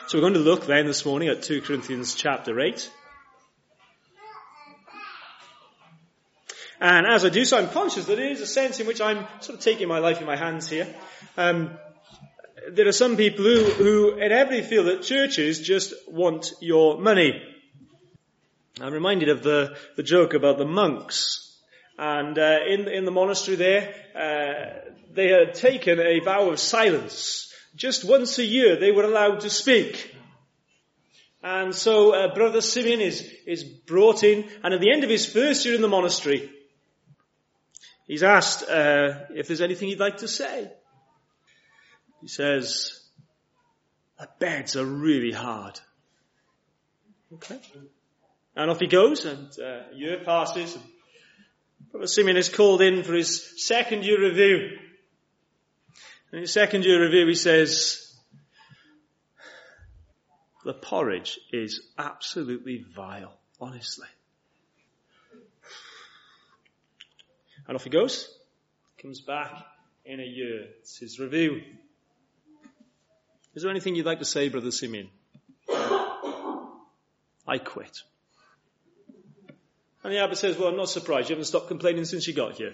So we're going to look then this morning at 2 Corinthians chapter 8. And as I do so, I'm conscious that it is a sense in which I'm sort of taking my life in my hands here. There are some people who inevitably feel that churches just want your money. I'm reminded of the joke about the monks. And in the monastery there, they had taken a vow of silence. Just once a year they were allowed to speak. And so Brother Simeon is brought in, and at the end of his first year in the monastery, he's asked if there's anything he'd like to say. He says, "The beds are really hard." Okay. And off he goes, and a year passes, and Brother Simeon is called in for his second year review. In his second year review he says, "The porridge is absolutely vile, honestly." And off he goes. Comes back in a year. It's his review. "Is there anything you'd like to say, Brother Simeon?" "I quit." And the abbot says, "Well, I'm not surprised. You haven't stopped complaining since you got here."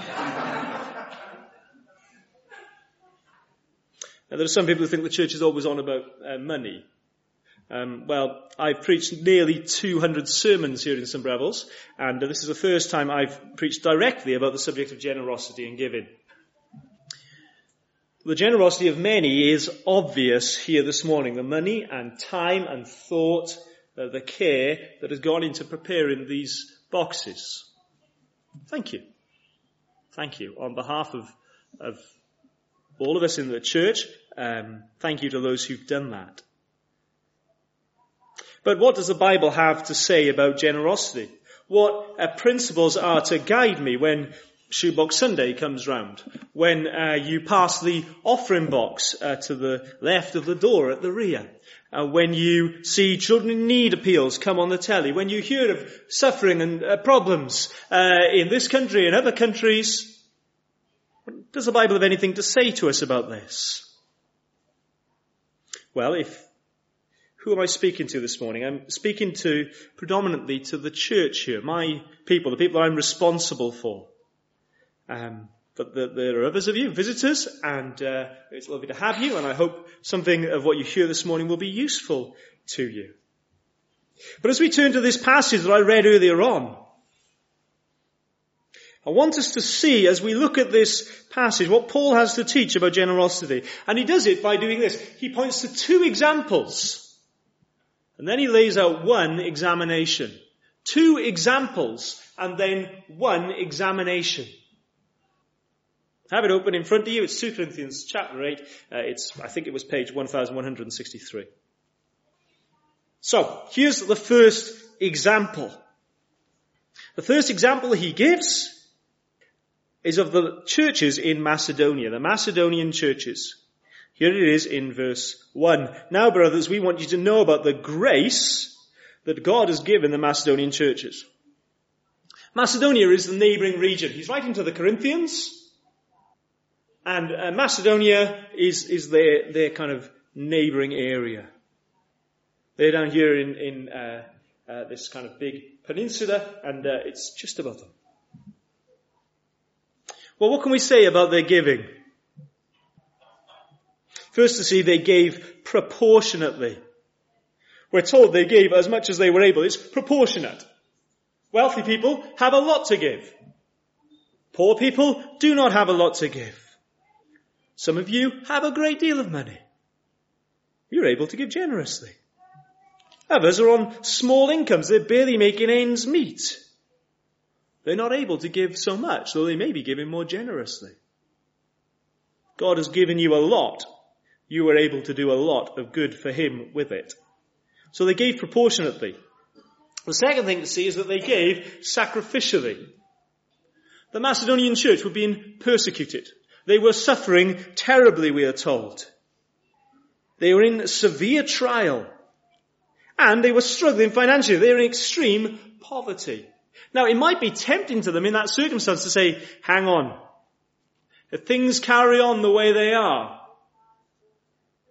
Now, there are some people who think the church is always on about money. Well, I've preached nearly 200 sermons here in St. Breville's, and this is the first time I've preached directly about the subject of generosity and giving. The generosity of many is obvious here this morning. The money and time and thought, the care that has gone into preparing these boxes. Thank you. Thank you. On behalf of all of us in the church, thank you to those who've done that. But what does the Bible have to say about generosity? What principles are to guide me when Shoebox Sunday comes round? When you pass the offering box to the left of the door at the rear? When you see children in need appeals come on the telly? When you hear of suffering and problems in this country and other countries? Does the Bible have anything to say to us about this? Well, who am I speaking to this morning? I'm speaking to predominantly to the church here, my people, the people I'm responsible for. But there are others of you, visitors, and it's lovely to have you, and I hope something of what you hear this morning will be useful to you. But as we turn to this passage that I read earlier on, I want us to see, as we look at this passage, what Paul has to teach about generosity. And he does it by doing this. He points to two examples. And then he lays out one examination. Two examples, and then one examination. Have it open in front of you. It's 2 Corinthians chapter 8. I think it was page 1163. So, here's the first example. The first example he gives is of the churches in Macedonia, the Macedonian churches. Here it is in verse 1. "Now, brothers, we want you to know about the grace that God has given the Macedonian churches." Macedonia is the neighbouring region. He's writing to the Corinthians, and Macedonia is their kind of neighbouring area. They're down here in this kind of big peninsula, and it's just above them. Well, what can we say about their giving? First to see, they gave proportionately. We're told they gave as much as they were able. It's proportionate. Wealthy people have a lot to give. Poor people do not have a lot to give. Some of you have a great deal of money. You're able to give generously. Others are on small incomes. They're barely making ends meet. They're not able to give so much, though they may be giving more generously. God has given you a lot. You are able to do a lot of good for him with it. So they gave proportionately. The second thing to see is that they gave sacrificially. The Macedonian church were being persecuted. They were suffering terribly, we are told. They were in severe trial. And they were struggling financially. They were in extreme poverty. Now, it might be tempting to them in that circumstance to say, hang on. If things carry on the way they are,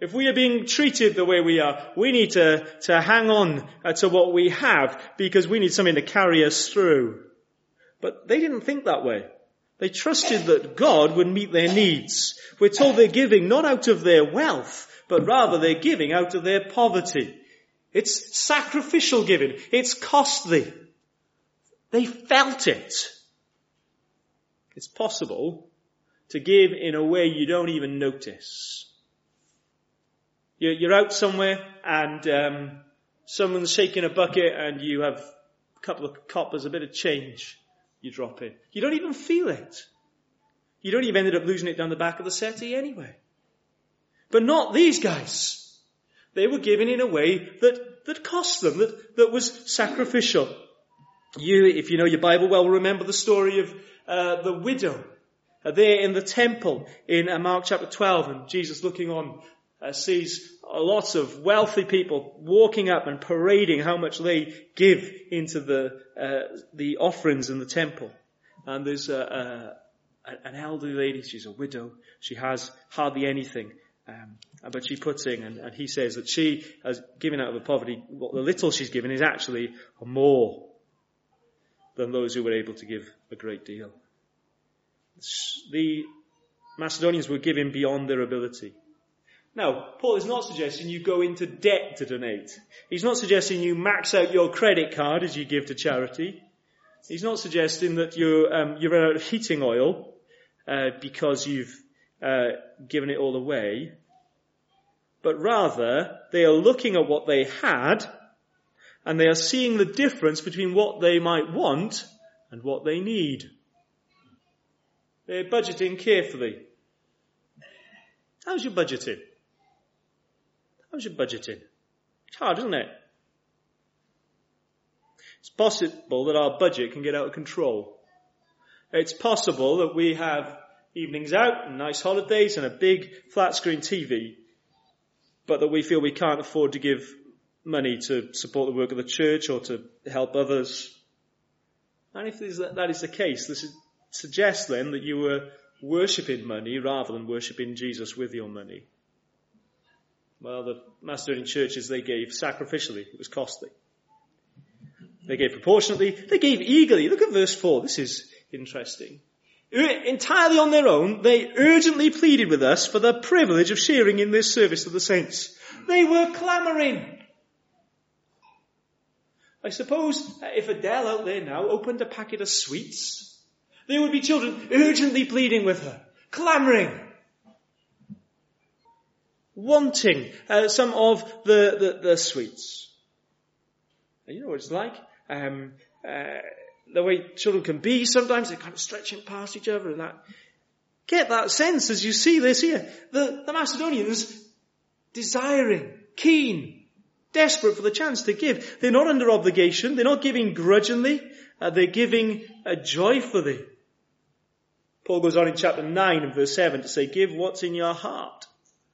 If we are being treated the way we are, we need to hang on to what we have because we need something to carry us through. But they didn't think that way. They trusted that God would meet their needs. We're told they're giving not out of their wealth, but rather they're giving out of their poverty. It's sacrificial giving. It's costly. They felt it. It's possible to give in a way you don't even notice. You're out somewhere and someone's shaking a bucket and you have a couple of coppers, a bit of change. You drop in. You don't even feel it. You don't even ended up losing it down the back of the settee anyway. But not these guys. They were giving in a way that cost them, that was sacrificial. You, if you know your Bible well, will remember the story of the widow there in the temple in Mark chapter 12, and Jesus looking on sees lots of wealthy people walking up and parading how much they give into the offerings in the temple. And there's an elderly lady, she's a widow, she has hardly anything, but she puts in, and he says that she has given out of her poverty, what the little she's given is actually more than those who were able to give a great deal. The Macedonians were giving beyond their ability. Now, Paul is not suggesting you go into debt to donate. He's not suggesting you max out your credit card as you give to charity. He's not suggesting that you run out of heating oil because you've given it all away. But rather, they are looking at what they had, and they are seeing the difference between what they might want and what they need. They're budgeting carefully. How's your budgeting? How's your budgeting? It's hard, isn't it? It's possible that our budget can get out of control. It's possible that we have evenings out and nice holidays and a big flat screen TV, but that we feel we can't afford to give money to support the work of the church or to help others. And if that is the case, this suggests then that you were worshipping money rather than worshipping Jesus with your money. Well, the Macedonian churches, they gave sacrificially. It was costly. They gave proportionately. They gave eagerly. Look at verse 4. This is interesting. Entirely on their own, they urgently pleaded with us for the privilege of sharing in this service of the saints. They were clamouring. I suppose if Adele out there now opened a packet of sweets, there would be children urgently pleading with her, clamouring, wanting some of the sweets. And you know what it's like? The way children can be sometimes, they're kind of stretching past each other and that. Get that sense as you see this here. The Macedonians desiring, keen, desperate for the chance to give. They're not under obligation. They're not giving grudgingly. They're giving joyfully. Paul goes on in chapter 9 and verse 7 to say, give what's in your heart.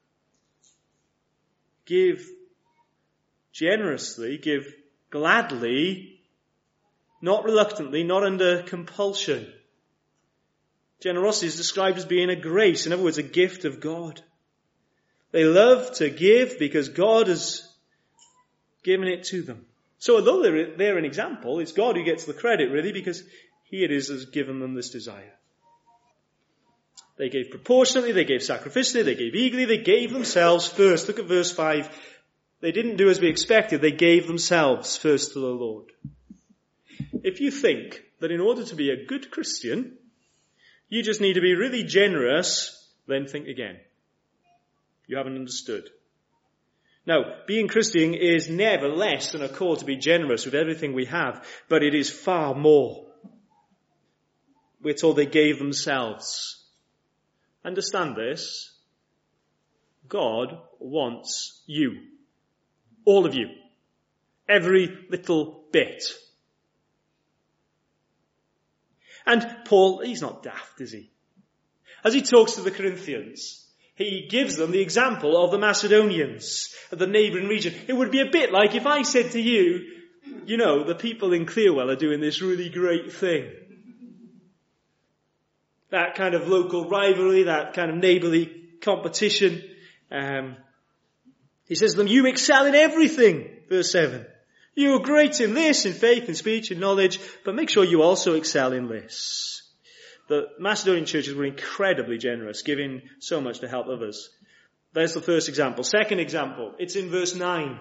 Give generously, give gladly, not reluctantly, not under compulsion. Generosity is described as being a grace, in other words, a gift of God. They love to give because God has given it to them. So although they're an example, it's God who gets the credit really because He it is has given them this desire. They gave proportionately, they gave sacrificially, they gave eagerly, they gave themselves first. Look at verse 5. They didn't do as we expected, they gave themselves first to the Lord. If you think that in order to be a good Christian, you just need to be really generous, then think again. You haven't understood. Now, being Christian is never less than a call to be generous with everything we have, but it is far more. We're told they gave themselves. Understand this. God wants you. All of you. Every little bit. And Paul, he's not daft, is he? As he talks to the Corinthians, he gives them the example of the Macedonians, of the neighbouring region. It would be a bit like if I said to you, you know, the people in Clearwell are doing this really great thing. That kind of local rivalry, that kind of neighbourly competition. He says to them, you excel in everything, verse 7. You are great in this, in faith, in speech, in knowledge, but make sure you also excel in this. The Macedonian churches were incredibly generous, giving so much to help others. There's the first example. Second example, it's in verse 9.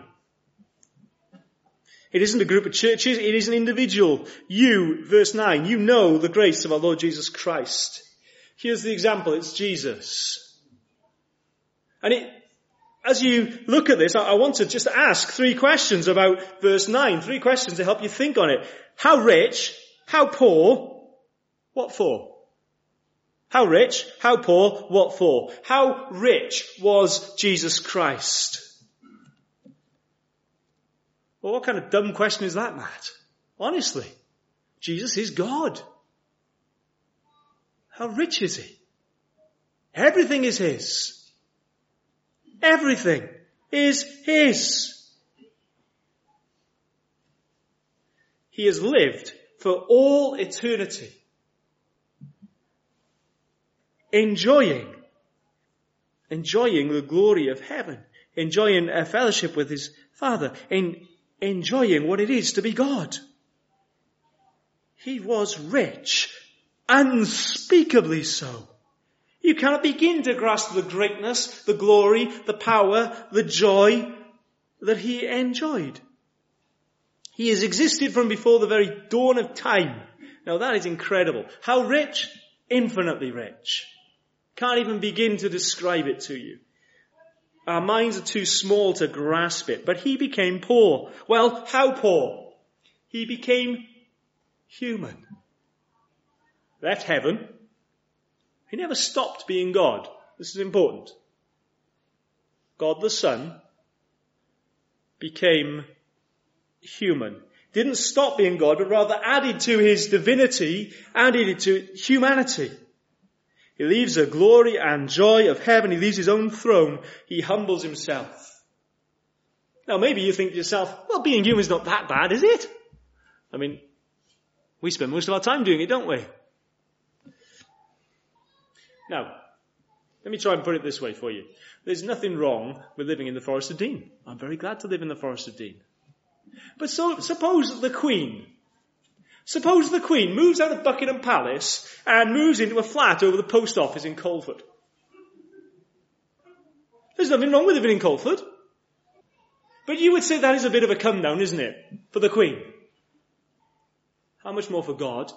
It isn't a group of churches, it is an individual. You, verse 9, you know the grace of our Lord Jesus Christ. Here's the example, it's Jesus. And as you look at this, I want to just ask 3 questions about verse 9. 3 questions to help you think on it. How rich? How poor? What for? How rich? How poor? What for? How rich was Jesus Christ? Well, what kind of dumb question is that, Matt? Honestly, Jesus is God. How rich is he? Everything is his. Everything is his. He has lived for all eternity, enjoying the glory of heaven, enjoying a fellowship with his Father, enjoying what it is to be God. He was rich, unspeakably so. You cannot begin to grasp the greatness, the glory, the power, the joy that he enjoyed. He has existed from before the very dawn of time. Now that is incredible. How rich? Infinitely rich. Can't even begin to describe it to you. Our minds are too small to grasp it. But he became poor. Well, how poor? He became human. Left heaven. He never stopped being God. This is important. God the Son became human. Didn't stop being God, but rather added to his divinity, added to humanity. He leaves the glory and joy of heaven. He leaves his own throne. He humbles himself. Now maybe you think to yourself, well, being human is not that bad, is it? I mean, we spend most of our time doing it, don't we? Now, let me try and put it this way for you. There's nothing wrong with living in the Forest of Dean. I'm very glad to live in the Forest of Dean. But suppose the Queen moves out of Buckingham Palace and moves into a flat over the post office in Colford. There's nothing wrong with living in Colford. But you would say that is a bit of a come down, isn't it? For the Queen. How much more for God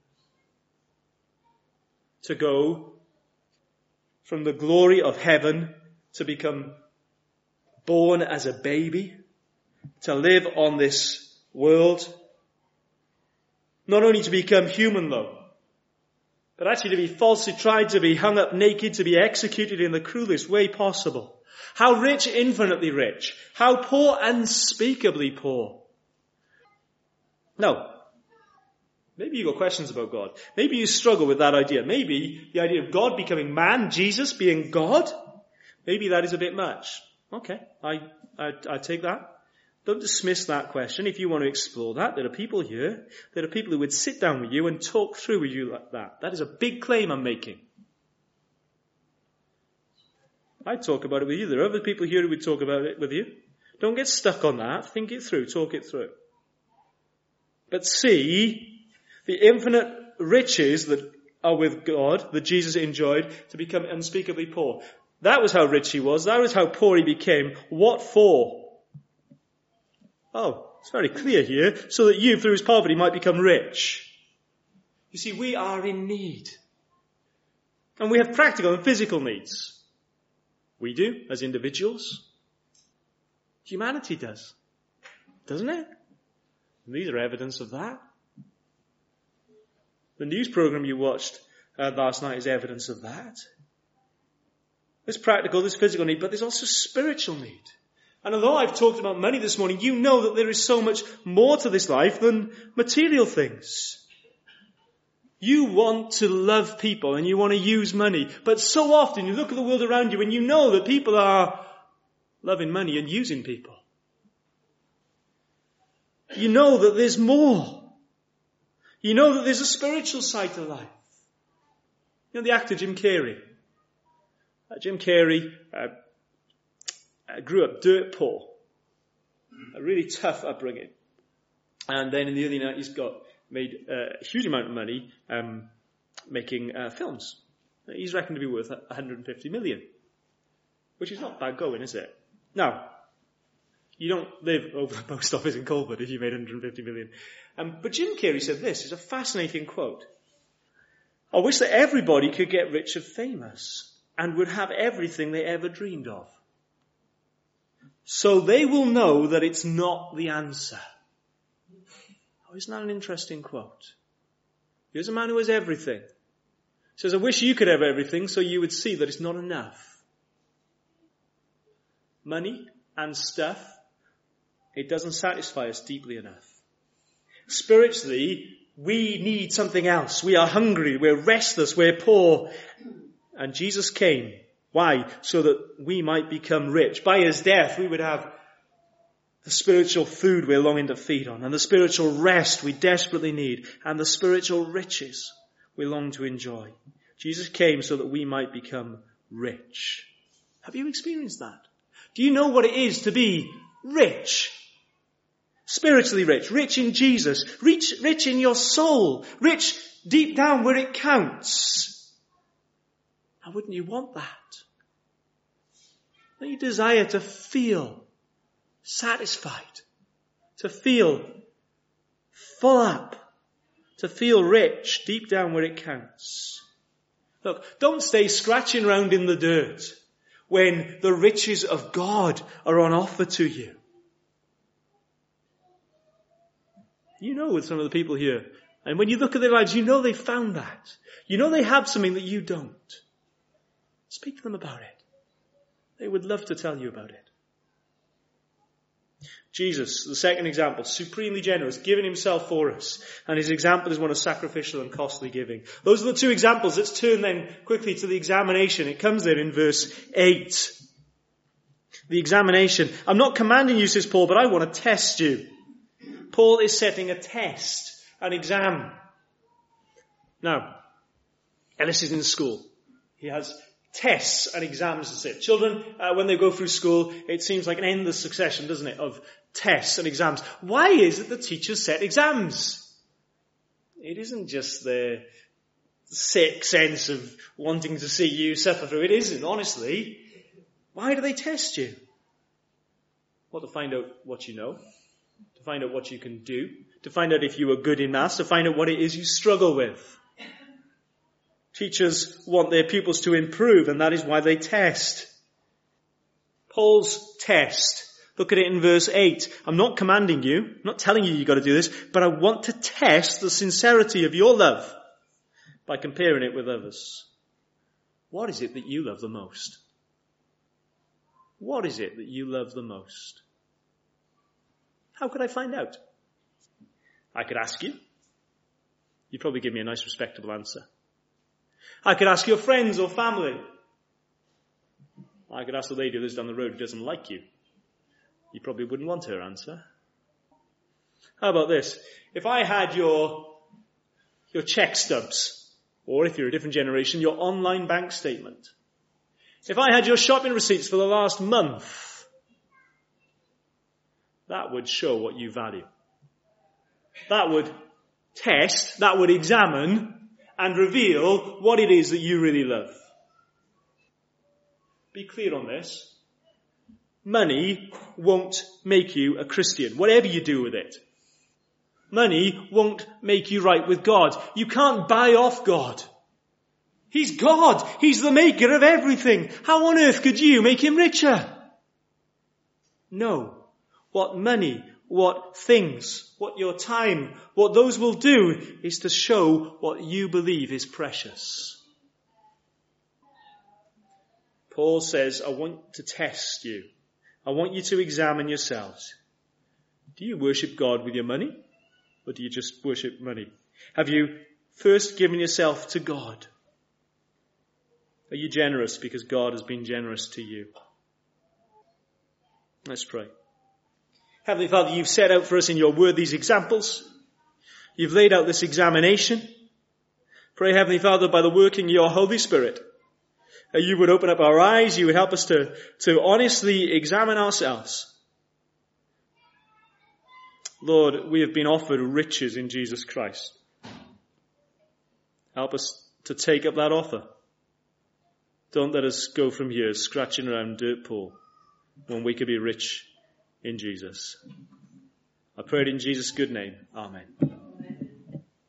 to go from the glory of heaven to become born as a baby, to live on this world, not only to become human though, but actually to be falsely tried, to be hung up naked, to be executed in the cruelest way possible. How rich, infinitely rich. How poor, unspeakably poor. Now, maybe you've got questions about God. Maybe you struggle with that idea. Maybe the idea of God becoming man, Jesus being God, maybe that is a bit much. Okay, I take that. Don't dismiss that question. If you want to explore that, there are people here, there are people who would sit down with you and talk through with you like that. That is a big claim I'm making. I'd talk about it with you. There are other people here who would talk about it with you. Don't get stuck on that. Think it through. Talk it through. But see the infinite riches that are with God, that Jesus enjoyed, to become unspeakably poor. That was how rich he was. That was how poor he became. What for? Oh, it's very clear here. So that you, through his poverty, might become rich. You see, we are in need. And we have practical and physical needs. We do, as individuals. Humanity does. Doesn't it? And these are evidence of that. The news program you watched last night is evidence of that. There's practical, there's physical need, but there's also spiritual need. And although I've talked about money this morning, you know that there is so much more to this life than material things. You want to love people and you want to use money, but so often you look at the world around you and you know that people are loving money and using people. You know that there's more. You know that there's a spiritual side to life. You know the actor Jim Carrey? Jim Carrey grew up dirt poor. A really tough upbringing. And then in the early 90s made a huge amount of money making films. He's reckoned to be worth 150 million. Which is not bad going, is it? Now, you don't live over the post office in Colbert if you made 150 million. But Jim Carrey said this. It's a fascinating quote. I wish that everybody could get rich and famous and would have everything they ever dreamed of. So they will know that it's not the answer. Oh, isn't that an interesting quote? Here's a man who has everything. He says, I wish you could have everything so you would see that it's not enough. Money and stuff, it doesn't satisfy us deeply enough. Spiritually, we need something else. We are hungry, we're restless, we're poor. And Jesus came. Why? So that we might become rich. By his death, we would have the spiritual food we're longing to feed on, and the spiritual rest we desperately need, and the spiritual riches we long to enjoy. Jesus came so that we might become rich. Have you experienced that? Do you know what it is to be rich? Spiritually rich, rich in Jesus, rich in your soul, rich deep down where it counts. Now, wouldn't you want that? Don't you desire to feel satisfied, to feel full up, to feel rich deep down where it counts? Look, don't stay scratching around in the dirt when the riches of God are on offer to you. You know with some of the people here, and when you look at their lives, you know they've found that. You know they have something that you don't. Speak to them about it. They would love to tell you about it. Jesus, the second example, supremely generous, giving himself for us. And his example is one of sacrificial and costly giving. Those are the two examples. Let's turn then quickly to the examination. It comes there in verse 8. The examination. I'm not commanding you, says Paul, but I want to test you. Paul is setting a test, an exam. Now, Ellis is in school. He has tests and exams to sit. Children, when they go through school, it seems like an endless succession, doesn't it, of tests and exams. Why is it that teachers set exams? It isn't just their sick sense of wanting to see you suffer through. It isn't, honestly. Why do they test you? Well, to find out what you know, to find out what you can do, to find out if you are good in maths, to find out what it is you struggle with. Teachers want their pupils to improve, and that is why they test. Paul's test. Look at it in verse 8. I'm not commanding you, I'm not telling you you've got to do this, but I want to test the sincerity of your love by comparing it with others. What is it that you love the most? What is it that you love the most? How could I find out? I could ask you. You'd probably give me a nice, respectable answer. I could ask your friends or family. I could ask the lady who lives down the road who doesn't like you. You probably wouldn't want her answer. How about this? If I had your check stubs, or if you're a different generation, your online bank statement. If I had your shopping receipts for the last month, that would show what you value. That would test, that would examine and reveal what it is that you really love. Be clear on this. Money won't make you a Christian, whatever you do with it. Money won't make you right with God. You can't buy off God. He's God. He's the maker of everything. How on earth could you make him richer? No. What money, what things, what your time, what those will do is to show what you believe is precious. Paul says, I want to test you. I want you to examine yourselves. Do you worship God with your money? Or do you just worship money? Have you first given yourself to God? Are you generous because God has been generous to you? Let's pray. Heavenly Father, you've set out for us in your word these examples. You've laid out this examination. Pray, Heavenly Father, by the working of your Holy Spirit, You would open up our eyes. You would help us to honestly examine ourselves. Lord, we have been offered riches in Jesus Christ. Help us to take up that offer. Don't let us go from here scratching around dirt poor when we could be rich in Jesus. I pray it in Jesus' good name. Amen.